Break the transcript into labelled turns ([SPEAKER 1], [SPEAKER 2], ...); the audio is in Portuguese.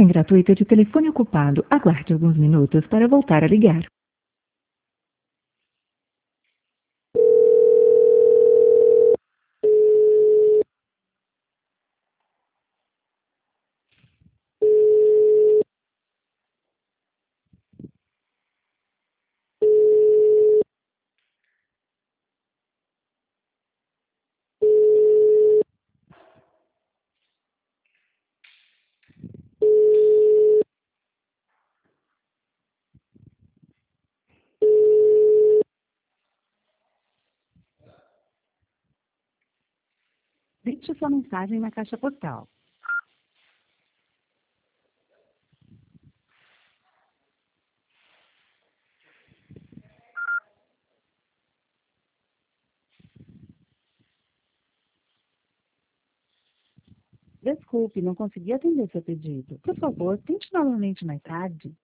[SPEAKER 1] Mensagem gratuita de telefone ocupado. Aguarde alguns minutos para voltar a ligar. Deixe sua mensagem na caixa postal. Desculpe, não consegui atender seu pedido. Por favor, tente novamente mais tarde.